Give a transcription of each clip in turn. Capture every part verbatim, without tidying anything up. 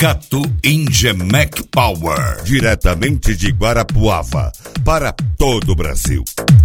Ducato Ingemec Power, diretamente de Guarapuava, para todo o Brasil.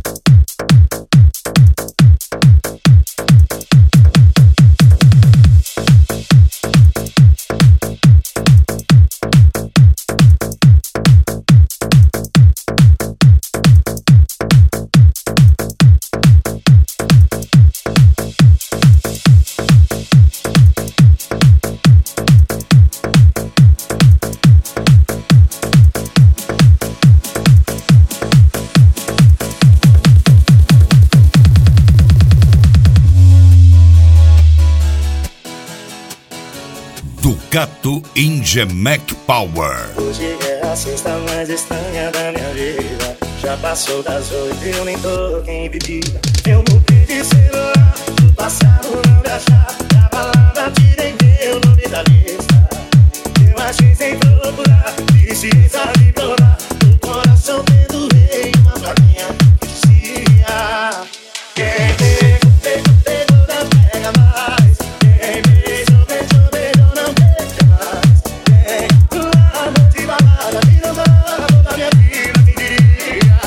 Ducato Ingemec Power. Hoje é a sexta mais estranha da minha vida. Já passou das oito e eu nem tô quem bebida. Eu mudei de celular, do passado não me achar. Da balada tirei meu nome da lista. Eu achei sem procurar, precisa de provar. O coração tendo rei, uma plaquinha que dizia: quem pegou, pegou, pegou, não pega mais. Quem beijou, beijou, beijou, não pega mais. Quem lá no de balada, virando a água da minha vida, quem diria?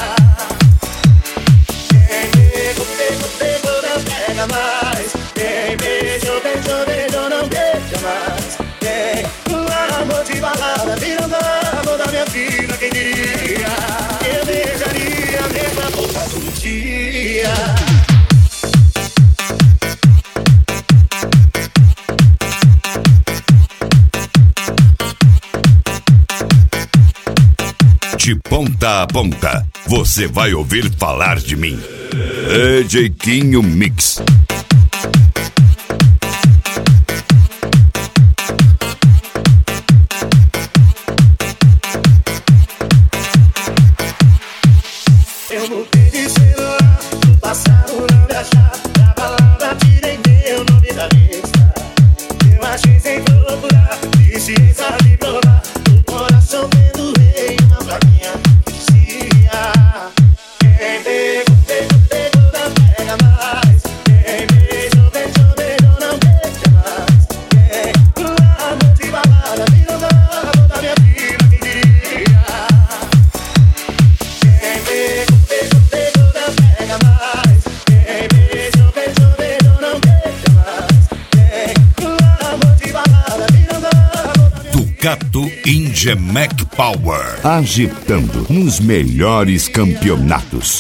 Quem pegou, pegou, pegou, não pega mais. Quem beijou, beijou, beijou, não pega mais. Quem lá no de balada, virando a água da minha vida, quem diria? Eu beijaria a mesma boca todo dia. De ponta a ponta, você vai ouvir falar de mim. D J Quinho Mix. Eu mudei de celular, no passado não me achar. Da balada tirei meu nome da lista. Eu achei sem procurar, precisa de provar. O coração tendo rei, uma plaquinha que dizia: quem pegou, pegou, pegou, não pega mais. Quem beijou, beijou, beijou, não pega mais. Quem lá no de balada, virando a água da minha vida, quem diria? Quem pegou, pegou, pegou, não pega mais. Quem beijou, beijou, beijou, não pega mais. Quem lá no de balada, virando a água da minha vida. Ducato Ingemec Power. Agitando nos melhores campeonatos.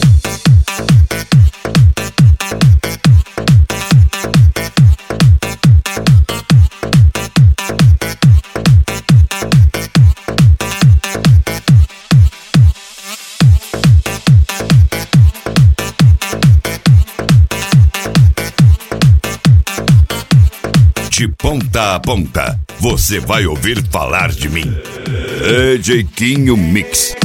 De ponta a ponta, você vai ouvir falar de mim. D J Quinho Mix.